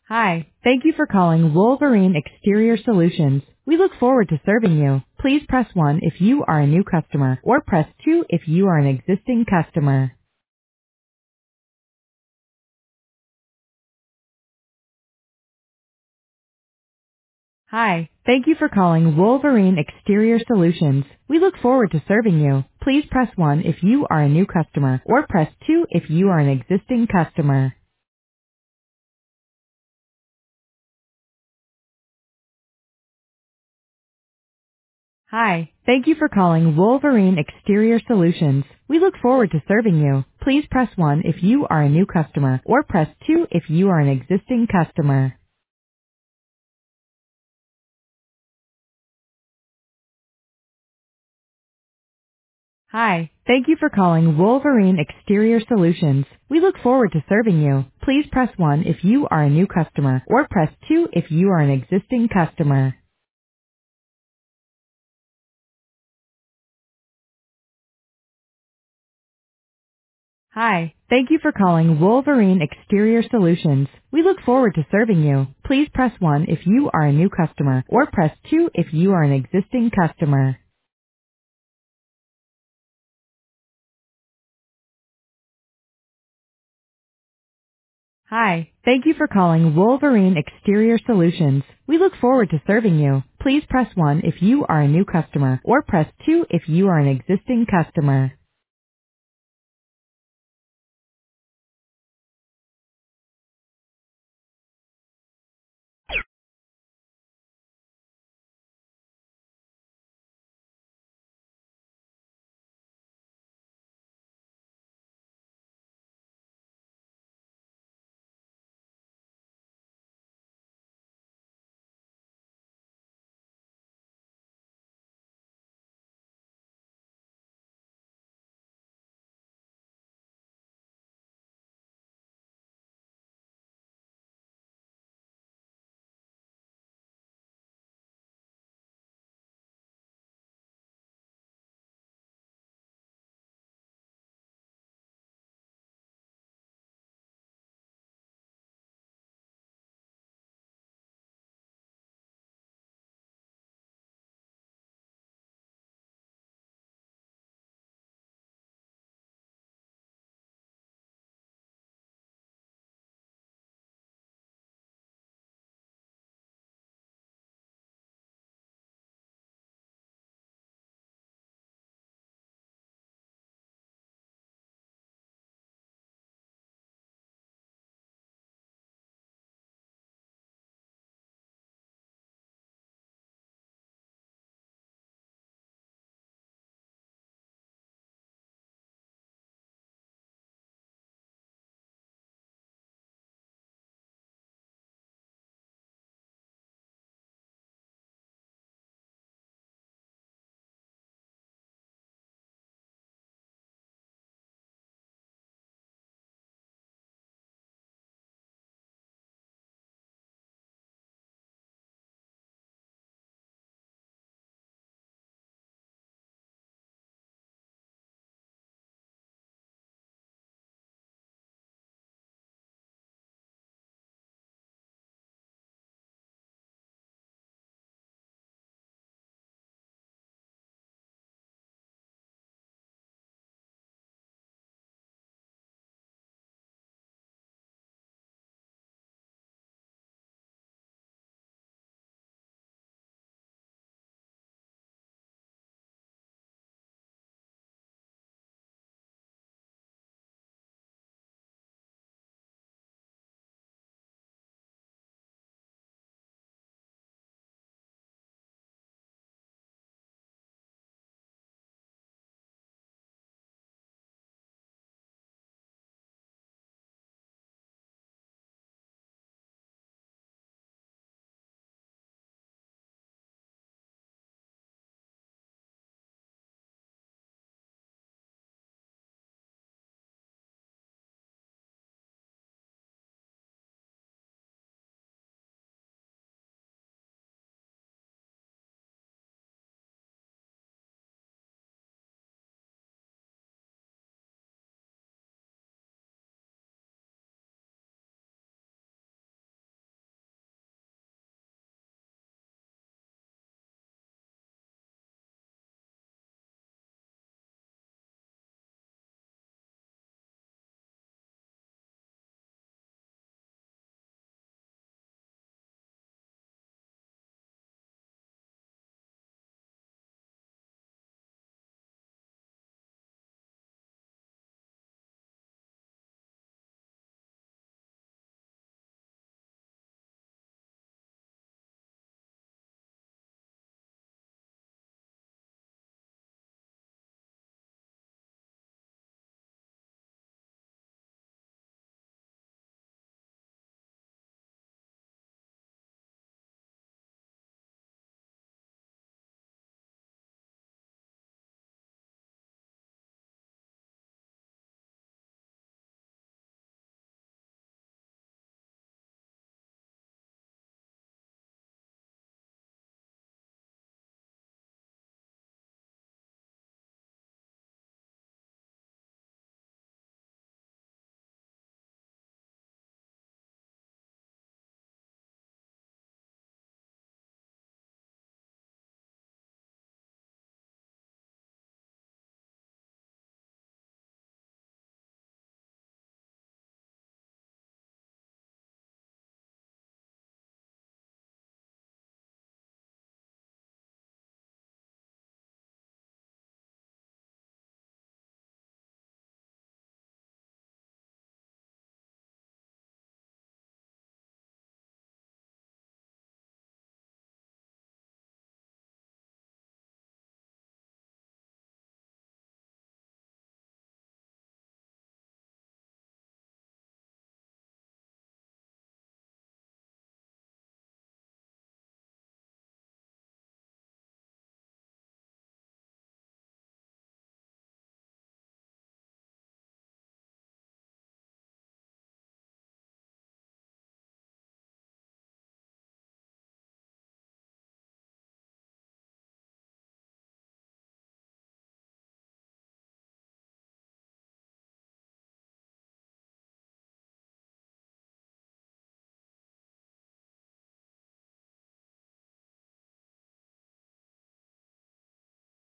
Hi, thank you for calling Wolverine Exterior Solutions. We look forward to serving you. Please press 1 if you are a new customer or press 2 if you are an existing customer. Hi, thank you for calling Wolverine Exterior Solutions. We look forward to serving you. Please press 1 if you are a new customer or press 2 if you are an existing customer. Hi, thank you for calling Wolverine Exterior Solutions. We look forward to serving you. Please press 1 if you are a new customer or press 2 if you are an existing customer. Hi, thank you for calling Wolverine Exterior Solutions. We look forward to serving you. Please press 1 if you are a new customer or press 2 if you are an existing customer. Hi, thank you for calling Wolverine Exterior Solutions. We look forward to serving you. Please press 1 if you are a new customer or press 2 if you are an existing customer. Hi, thank you for calling Wolverine Exterior Solutions. We look forward to serving you. Please press 1 if you are a new customer or press 2 if you are an existing customer. Hi, thank you for calling Wolverine Exterior Solutions. We look forward to serving you. Please press 1 if you are a new customer or press 2 if you are an existing customer. Hi, thank you for calling Wolverine Exterior Solutions. We look forward to serving you. Please press 1 if you are a new customer or press 2 if you are an existing customer.